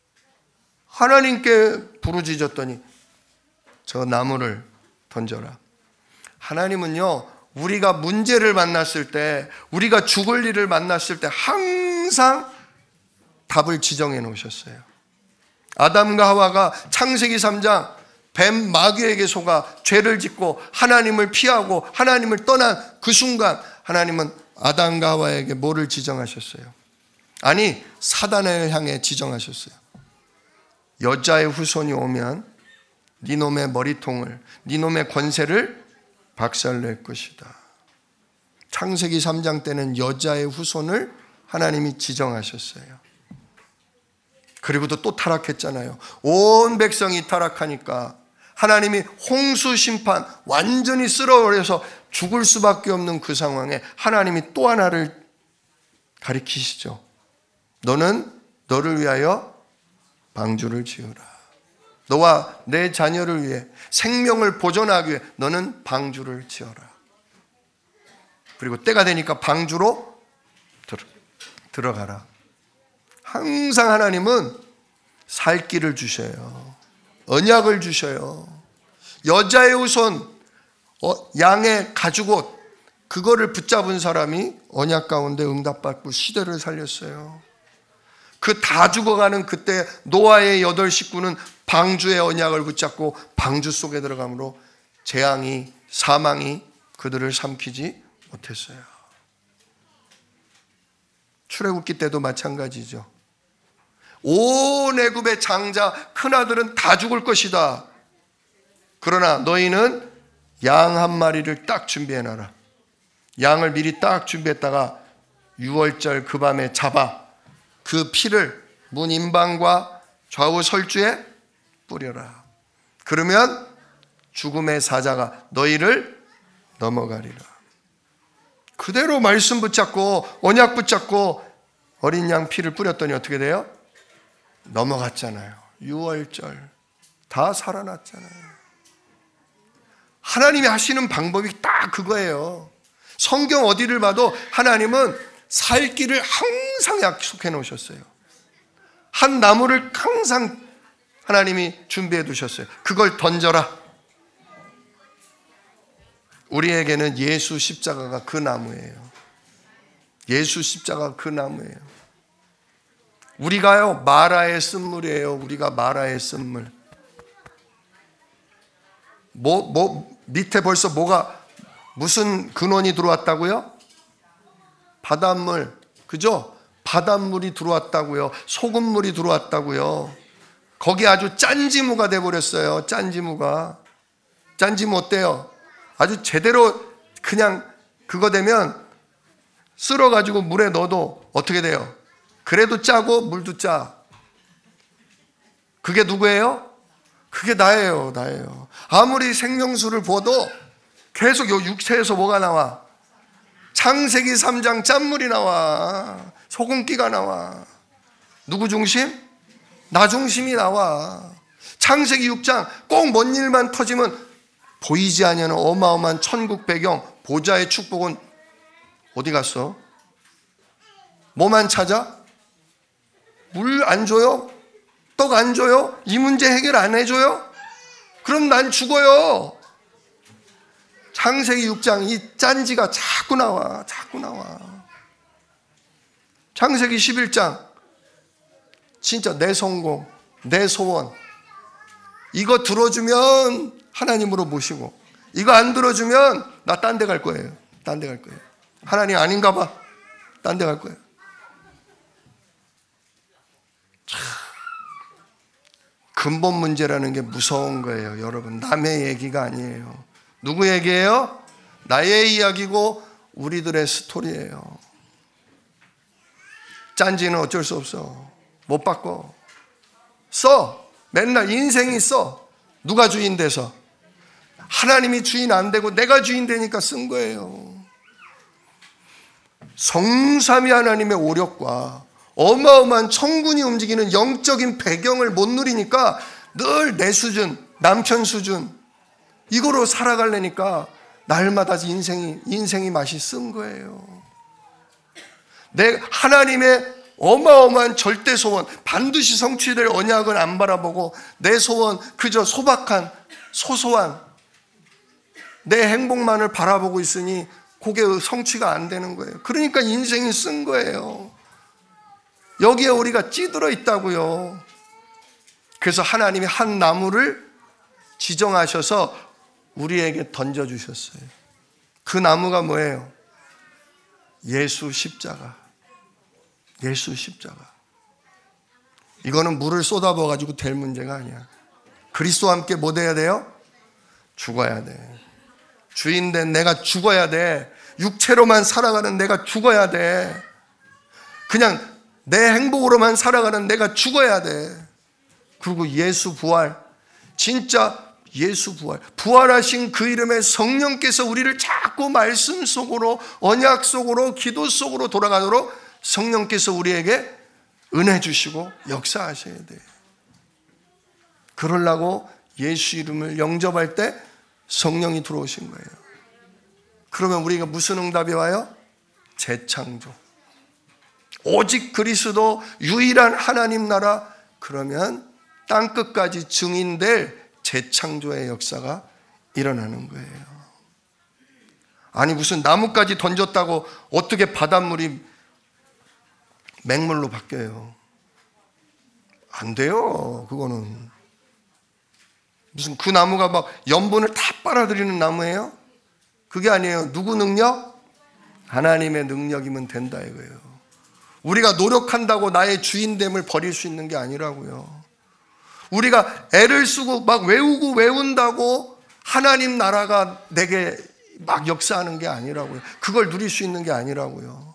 하나님께 부르짖었더니 저 나무를 던져라. 하나님은요, 우리가 문제를 만났을 때, 우리가 죽을 일을 만났을 때 항상 답을 지정해 놓으셨어요. 아담과 하와가 창세기 삼 장 뱀 마귀에게 속아 죄를 짓고 하나님을 피하고 하나님을 떠난 그 순간 하나님은 아담과 하와에게 뭐를 지정하셨어요? 아니, 사단을 향해 지정하셨어요. 여자의 후손이 오면 네 놈의 머리통을, 네 놈의 권세를 박살낼 것이다. 창세기 삼 장 때는 여자의 후손을 하나님이 지정하셨어요. 그리고도 또 타락했잖아요. 온 백성이 타락하니까 하나님이 홍수 심판 완전히 쓸어버려서 죽을 수밖에 없는 그 상황에 하나님이 또 하나를 가리키시죠. 너는 너를 위하여 방주를 지으라. 너와 내 자녀를 위해 생명을 보존하기 위해 너는 방주를 지어라. 그리고 때가 되니까 방주로 들어, 들어가라. 항상 하나님은 살 길을 주셔요. 언약을 주셔요. 여자의 후손, 어, 양의 가죽옷, 그거를 붙잡은 사람이 언약 가운데 응답받고 시대를 살렸어요. 그 다 죽어가는 그때 노아의 여덟 식구는 방주의 언약을 붙잡고 방주 속에 들어가므로 재앙이, 사망이 그들을 삼키지 못했어요. 출애굽기 때도 마찬가지죠. 온 애굽의 장자 큰아들은 다 죽을 것이다. 그러나 너희는 양 한 마리를 딱 준비해놔라. 양을 미리 딱 준비했다가 유월절 그 밤에 잡아 그 피를 문 임방과 좌우 설주에 뿌려라. 그러면 죽음의 사자가 너희를 넘어가리라. 그대로 말씀 붙잡고 언약 붙잡고 어린 양 피를 뿌렸더니 어떻게 돼요? 넘어갔잖아요. 유월절 다 살아났잖아요. 하나님이 하시는 방법이 딱 그거예요. 성경 어디를 봐도 하나님은 살 길을 항상 약속해 놓으셨어요. 한 나무를 항상 하나님이 준비해 두셨어요. 그걸 던져라. 우리에게는 예수 십자가가 그 나무예요. 예수 십자가가 그 나무예요. 우리가요 마라의 쓴물이에요. 우리가 마라의 쓴물. 뭐, 뭐 밑에 벌써 뭐가 무슨 근원이 들어왔다고요? 바닷물, 그죠? 바닷물이 들어왔다고요. 소금물이 들어왔다고요. 거기 아주 짠지무가 돼버렸어요. 짠지무가. 짠지무 어때요? 아주 제대로 그냥 그거 되면 쓸어가지고 물에 넣어도 어떻게 돼요? 그래도 짜고 물도 짜. 그게 누구예요? 그게 나예요. 나예요. 아무리 생명수를 부어도 계속 요 육체에서 뭐가 나와? 창세기 삼 장 짠물이 나와. 소금기가 나와. 누구 중심? 나 중심이 나와. 창세기 육 장 꼭 뭔 일만 터지면 보이지 않는 어마어마한 천국 배경, 보좌의 축복은 어디 갔어? 뭐만 찾아? 물 안 줘요? 떡 안 줘요? 이 문제 해결 안 해줘요? 그럼 난 죽어요. 창세기 육 장 이 짠지가 자꾸 나와. 자꾸 나와. 창세기 십일 장 진짜 내 성공, 내 소원 이거 들어주면 하나님으로 모시고 이거 안 들어주면 나 딴 데 갈 거예요. 딴 데 갈 거예요. 하나님 아닌가 봐. 딴 데 갈 거예요. 참, 근본 문제라는 게 무서운 거예요. 여러분 남의 얘기가 아니에요. 누구 얘기예요? 나의 이야기고 우리들의 스토리예요. 짠지는 어쩔 수 없어. 못 바꿔. 써. 맨날 인생이 써. 누가 주인 돼서? 하나님이 주인 안 되고 내가 주인 되니까 쓴 거예요. 성삼위 하나님의 오력과 어마어마한 천군이 움직이는 영적인 배경을 못 누리니까 늘 내 수준, 남편 수준 이거로 살아가려니까 날마다 인생이 인생이 맛이 쓴 거예요. 내 하나님의 어마어마한 절대 소원, 반드시 성취될 언약은 안 바라보고 내 소원 그저 소박한 소소한 내 행복만을 바라보고 있으니 그게 성취가 안 되는 거예요. 그러니까 인생이 쓴 거예요. 여기에 우리가 찌들어 있다고요. 그래서 하나님이 한 나무를 지정하셔서 우리에게 던져주셨어요. 그 나무가 뭐예요? 예수 십자가. 예수 십자가. 이거는 물을 쏟아부어가지고 될 문제가 아니야. 그리스도와 함께 뭐 돼야 돼요? 죽어야 돼. 주인 된 내가 죽어야 돼. 육체로만 살아가는 내가 죽어야 돼. 그냥 내 행복으로만 살아가는 내가 죽어야 돼. 그리고 예수 부활, 진짜 예수 부활, 부활하신 그 이름의 성령께서 우리를 자꾸 말씀 속으로, 언약 속으로, 기도 속으로 돌아가도록 성령께서 우리에게 은혜 주시고 역사하셔야 돼요. 그러려고 예수 이름을 영접할 때 성령이 들어오신 거예요. 그러면 우리가 무슨 응답이 와요? 재창조. 오직 그리스도 유일한 하나님 나라. 그러면 땅끝까지 증인될 재창조의 역사가 일어나는 거예요. 아니 무슨 나무까지 던졌다고 어떻게 바닷물이 맹물로 바뀌어요? 안 돼요. 그거는 무슨 그 나무가 막 염분을 다 빨아들이는 나무예요? 그게 아니에요. 누구 능력? 하나님의 능력이면 된다 이거예요. 우리가 노력한다고 나의 주인됨을 버릴 수 있는 게 아니라고요. 우리가 애를 쓰고 막 외우고 외운다고 하나님 나라가 내게 막 역사하는 게 아니라고요. 그걸 누릴 수 있는 게 아니라고요.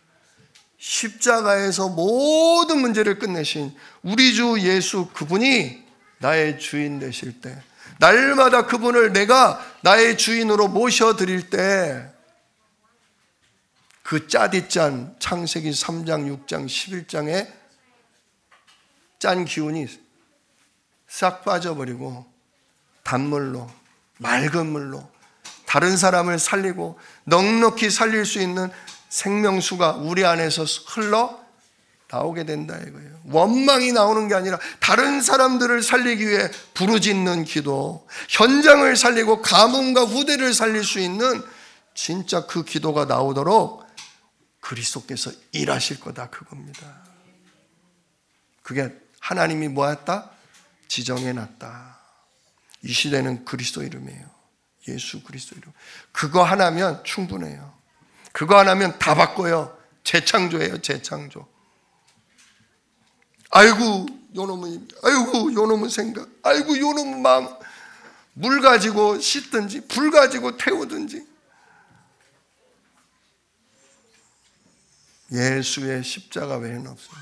십자가에서 모든 문제를 끝내신 우리 주 예수, 그분이 나의 주인 되실 때, 날마다 그분을 내가 나의 주인으로 모셔드릴 때, 그 짜디짠 창세기 삼 장, 육 장, 십일 장에 짠 기운이 싹 빠져버리고 단물로, 맑은 물로 다른 사람을 살리고 넉넉히 살릴 수 있는 생명수가 우리 안에서 흘러 나오게 된다 이거예요. 원망이 나오는 게 아니라 다른 사람들을 살리기 위해 부르짖는 기도, 현장을 살리고 가문과 후대를 살릴 수 있는 진짜 그 기도가 나오도록 그리스도께서 일하실 거다, 그겁니다. 그게 하나님이 뭐했다? 지정해놨다. 이 시대는 그리스도 이름이에요. 예수 그리스도 이름. 그거 하나면 충분해요. 그거 하나면 다 바꿔요. 재창조예요, 재창조. 아이고 요놈의 아이고 요놈의 생각, 아이고 요놈의 마음. 물 가지고 씻든지 불 가지고 태우든지 예수의 십자가 외에는 없어요.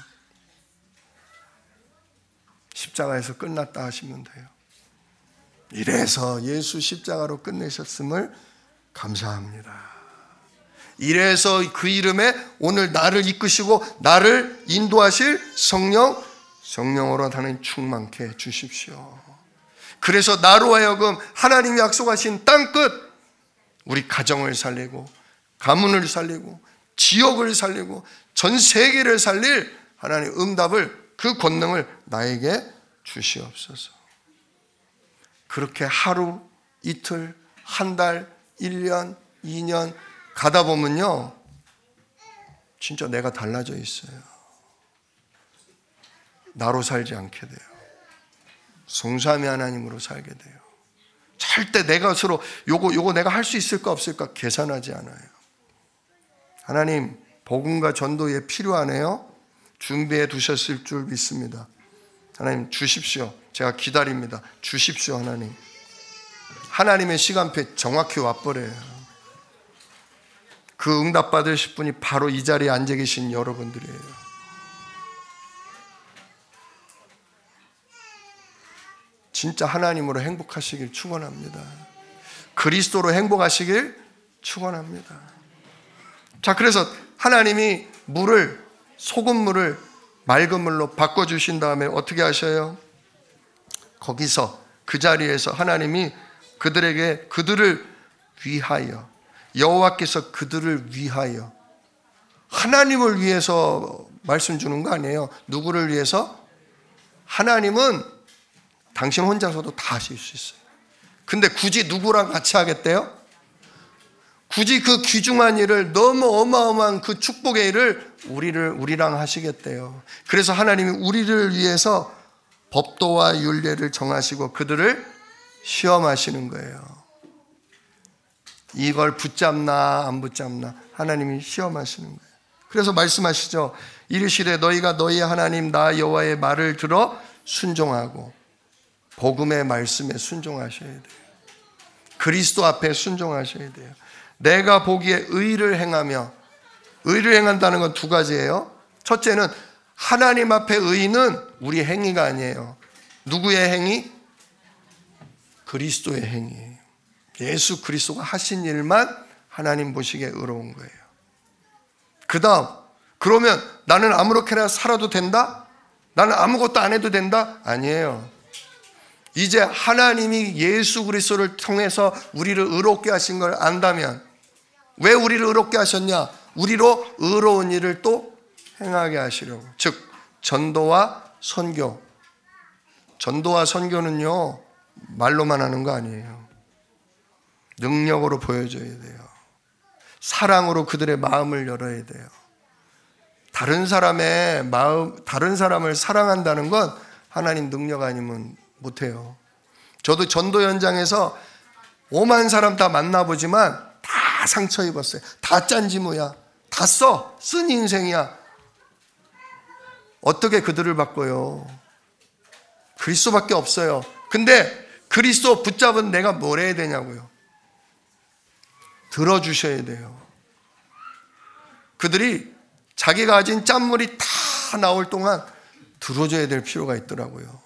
십자가에서 끝났다 하시면 돼요. 이래서 예수 십자가로 끝내셨음을 감사합니다. 이래서 그 이름에 오늘 나를 이끄시고 나를 인도하실 성령, 성령으로 나는 충만케 해주십시오. 그래서 나로 하여금 하나님이 약속하신 땅끝, 우리 가정을 살리고 가문을 살리고 지역을 살리고 전 세계를 살릴 하나님의 응답을, 그 권능을 나에게 주시옵소서. 그렇게 하루, 이틀, 한 달, 일 년, 이 년 가다 보면요, 진짜 내가 달라져 있어요. 나로 살지 않게 돼요. 성삼위 하나님으로 살게 돼요. 절대 내 것으로 요거 요거 내가 할 수 있을까 없을까 계산하지 않아요. 하나님, 복음과 전도에 필요하네요. 준비해 두셨을 줄 믿습니다. 하나님 주십시오. 제가 기다립니다. 주십시오. 하나님. 하나님의 시간표 정확히 와버려요. 그 응답 받으실 분이 바로 이 자리에 앉아 계신 여러분들이에요. 진짜 하나님으로 행복하시길 축원합니다. 그리스도로 행복하시길 축원합니다. 자, 그래서 하나님이 물을, 소금물을 맑은 물로 바꿔주신 다음에 어떻게 하셔요? 거기서 그 자리에서 하나님이 그들에게, 그들을 위하여, 여호와께서 그들을 위하여, 하나님을 위해서 말씀 주는 거 아니에요. 누구를 위해서? 하나님은 당신 혼자서도 다 하실 수 있어요. 근데 굳이 누구랑 같이 하겠대요? 굳이 그 귀중한 일을, 너무 어마어마한 그 축복의 일을 우리를, 우리랑 하시겠대요. 그래서 하나님이 우리를 위해서 법도와 율례를 정하시고 그들을 시험하시는 거예요. 이걸 붙잡나 안 붙잡나 하나님이 시험하시는 거예요. 그래서 말씀하시죠. 이르시되 너희가 너희 하나님 나 여호와의 말을 들어 순종하고, 복음의 말씀에 순종하셔야 돼요. 그리스도 앞에 순종하셔야 돼요. 내가 보기에 의를 행하며, 의를 행한다는 건 두 가지예요. 첫째는 하나님 앞에 의는 우리 행위가 아니에요. 누구의 행위? 그리스도의 행위예요. 예수 그리스도가 하신 일만 하나님 보시기에 의로운 거예요. 그 다음, 그러면 나는 아무렇게나 살아도 된다? 나는 아무것도 안 해도 된다? 아니에요. 이제 하나님이 예수 그리스도를 통해서 우리를 의롭게 하신 걸 안다면, 왜 우리를 의롭게 하셨냐? 우리로 의로운 일을 또 행하게 하시려고. 즉 전도와 선교. 전도와 선교는요, 말로만 하는 거 아니에요. 능력으로 보여줘야 돼요. 사랑으로 그들의 마음을 열어야 돼요. 다른 사람의 마음, 다른 사람을 사랑한다는 건 하나님 능력 아니면 못해요. 저도 전도 현장에서 오만 사람 다 만나보지만 다 상처 입었어요. 다 짠지무야. 다 써. 쓴 인생이야. 어떻게 그들을 바꿔요? 그리스도밖에 없어요. 근데 그 그리스도 붙잡은 내가 뭘 해야 되냐고요. 들어주셔야 돼요. 그들이 자기가 가진 짠물이 다 나올 동안 들어줘야 될 필요가 있더라고요.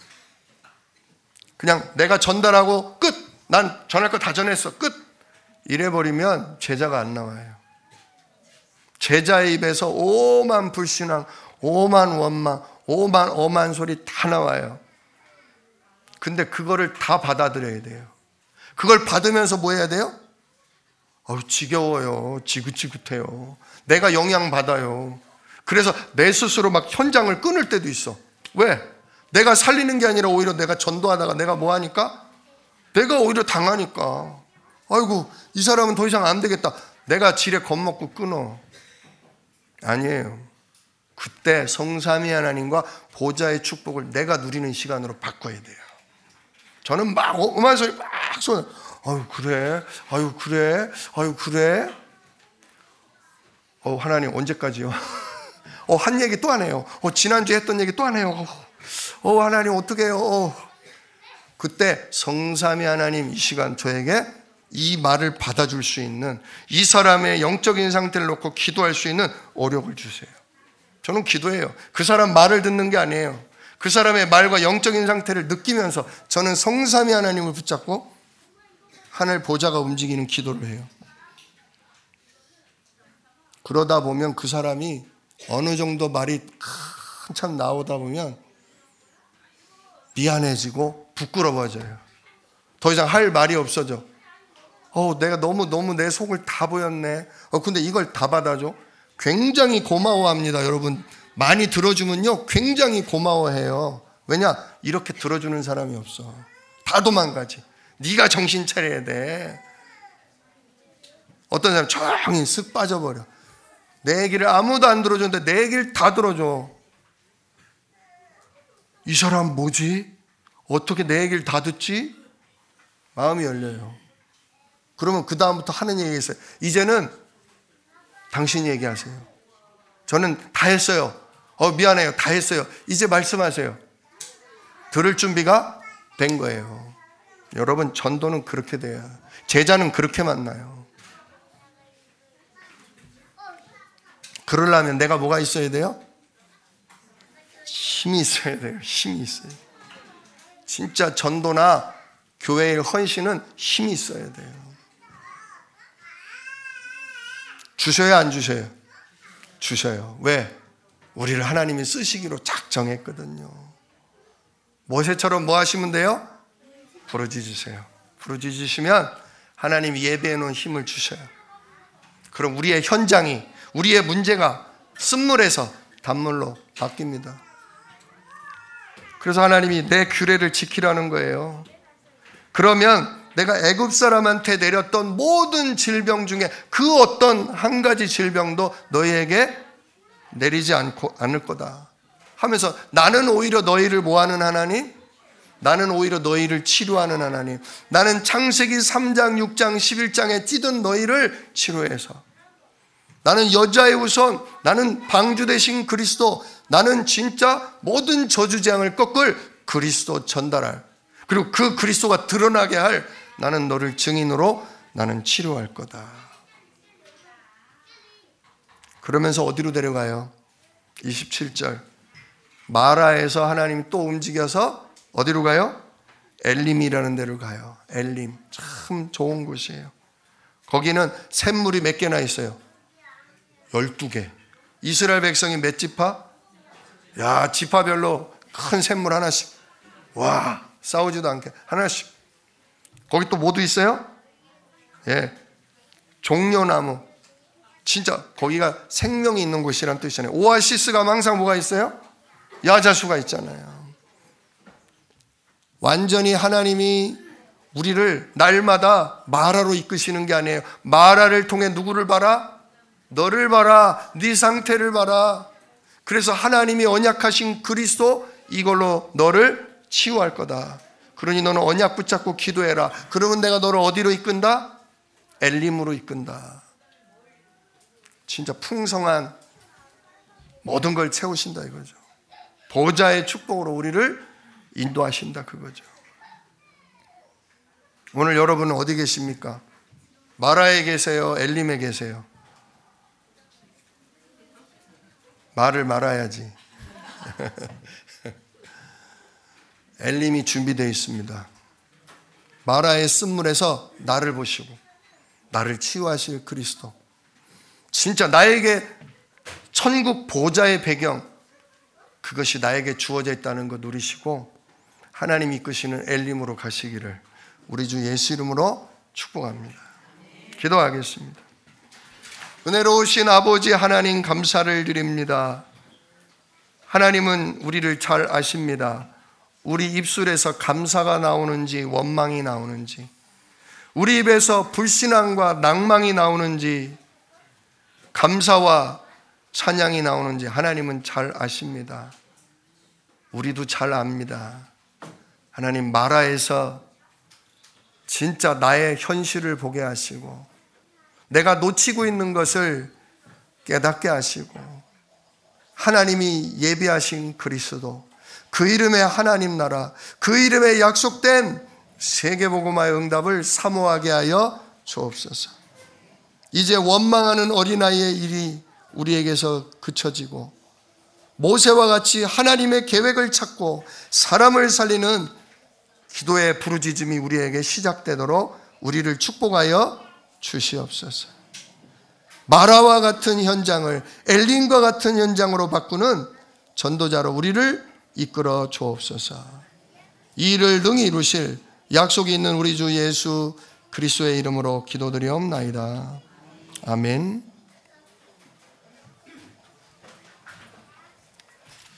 그냥 내가 전달하고 끝! 난 전할 거 다 전했어. 끝! 이래버리면 제자가 안 나와요. 제자의 입에서 오만 불신앙, 오만 원망, 오만 엄한 소리 다 나와요. 근데 그거를 다 받아들여야 돼요. 그걸 받으면서 뭐 해야 돼요? 어우, 지겨워요. 지긋지긋해요. 내가 영향받아요. 그래서 내 스스로 막 현장을 끊을 때도 있어. 왜? 내가 살리는 게 아니라 오히려 내가 전도하다가 내가 뭐 하니까? 내가 오히려 당하니까. 아이고, 이 사람은 더 이상 안 되겠다. 내가 지레 겁먹고 끊어. 아니에요. 그때 성삼위 하나님과 보좌의 축복을 내가 누리는 시간으로 바꿔야 돼요. 저는 막 엄한 소리 막 쏘는. 아유 그래, 아유 그래, 아유 그래. 어 하나님 언제까지요? 어 한 얘기 또 하네요. 어 지난주에 했던 얘기 또 하네요. 어 하나님 어떻게 해요? 어. 그때 성삼위 하나님 이 시간 저에게 이 말을 받아줄 수 있는, 이 사람의 영적인 상태를 놓고 기도할 수 있는 어력을 주세요. 저는 기도해요. 그 사람 말을 듣는 게 아니에요. 그 사람의 말과 영적인 상태를 느끼면서 저는 성삼위 하나님을 붙잡고 하늘 보좌가 움직이는 기도를 해요. 그러다 보면 그 사람이 어느 정도 말이 한참 나오다 보면 미안해지고 부끄러워져요. 더 이상 할 말이 없어져. 어, 내가 너무 너무 내 속을 다 보였네. 어, 근데 이걸 다 받아줘? 굉장히 고마워합니다, 여러분. 많이 들어주면요, 굉장히 고마워해요. 왜냐? 이렇게 들어주는 사람이 없어. 다 도망가지. 네가 정신 차려야 돼. 어떤 사람 조용히 쓱 빠져버려. 내 얘기를 아무도 안 들어주는데 내 얘기를 다 들어줘. 이 사람 뭐지? 어떻게 내 얘기를 다 듣지? 마음이 열려요. 그러면 그 다음부터 하는 얘기가 있어요. 이제는 당신이 얘기하세요. 저는 다 했어요. 어 미안해요. 다 했어요. 이제 말씀하세요. 들을 준비가 된 거예요. 여러분, 전도는 그렇게 돼요. 제자는 그렇게 만나요. 그러려면 내가 뭐가 있어야 돼요? 힘이 있어야 돼요. 힘이 있어요. 진짜 전도나 교회의 헌신은 힘이 있어야 돼요. 주셔요, 안 주셔요? 주셔요. 왜? 우리를 하나님이 쓰시기로 작정했거든요. 모세처럼 뭐 하시면 돼요? 부르짖으세요. 부르짖으시면 하나님이 예배해 놓은 힘을 주셔요. 그럼 우리의 현장이, 우리의 문제가 쓴물에서 단물로 바뀝니다. 그래서 하나님이 내 규례를 지키라는 거예요. 그러면 내가 애굽 사람한테 내렸던 모든 질병 중에 그 어떤 한 가지 질병도 너희에게 내리지 않고, 않을 거다 하면서, 나는 오히려 너희를 뭐하는 하나님? 나는 오히려 너희를 치료하는 하나님. 나는 창세기 삼 장, 육 장, 십일 장에 찌든 너희를 치료해서, 나는 여자의 우선, 나는 방주 되신 그리스도, 나는 진짜 모든 저주재앙을 꺾을 그리스도 전달할, 그리고 그 그리스도가 드러나게 할, 나는 너를 증인으로 나는 치료할 거다. 그러면서 어디로 데려가요? 이십칠 절. 마라에서 하나님이 또 움직여서 어디로 가요? 엘림이라는 데로 가요. 엘림. 참 좋은 곳이에요. 거기는 샘물이 몇 개나 있어요? 열두 개. 이스라엘 백성이 몇 지파? 야, 지파별로 큰 샘물 하나씩. 와, 싸우지도 않게 하나씩. 거기 또 뭐도 있어요? 예, 종려나무. 진짜 거기가 생명이 있는 곳이란 뜻이잖아요. 오아시스가 항상 뭐가 있어요? 야자수가 있잖아요. 완전히 하나님이 우리를 날마다 마라로 이끄시는 게 아니에요. 마라를 통해 누구를 봐라? 너를 봐라. 네 상태를 봐라. 그래서 하나님이 언약하신 그리스도, 이걸로 너를 치유할 거다. 그러니 너는 언약 붙잡고 기도해라. 그러면 내가 너를 어디로 이끈다? 엘림으로 이끈다. 진짜 풍성한 모든 걸 채우신다 이거죠. 보좌의 축복으로 우리를 인도하신다 그거죠. 오늘 여러분은 어디 계십니까? 마라에 계세요? 엘림에 계세요? 말을 말아야지. 엘림이 준비되어 있습니다. 마라의 쓴물에서 나를 보시고 나를 치유하실 그리스도, 진짜 나에게 천국 보좌의 배경, 그것이 나에게 주어져 있다는 것 누리시고 하나님 이끄시는 엘림으로 가시기를 우리 주 예수 이름으로 축복합니다. 기도하겠습니다. 은혜로우신 아버지 하나님, 감사를 드립니다. 하나님은 우리를 잘 아십니다. 우리 입술에서 감사가 나오는지 원망이 나오는지, 우리 입에서 불신앙과 낭망이 나오는지 감사와 찬양이 나오는지 하나님은 잘 아십니다. 우리도 잘 압니다. 하나님, 마라에서 진짜 나의 현실을 보게 하시고 내가 놓치고 있는 것을 깨닫게 하시고 하나님이 예비하신 그리스도, 그 이름의 하나님 나라, 그 이름에 약속된 세계복음화의 응답을 사모하게 하여 주옵소서. 이제 원망하는 어린아이의 일이 우리에게서 그쳐지고 모세와 같이 하나님의 계획을 찾고 사람을 살리는 기도의 부르짖음이 우리에게 시작되도록 우리를 축복하여 주시옵소서. 마라와 같은 현장을 엘림과 같은 현장으로 바꾸는 전도자로 우리를 이끌어 주옵소서. 이 일을 능히 이루실 약속이 있는 우리 주 예수 그리스도의 이름으로 기도드리옵나이다. 아멘.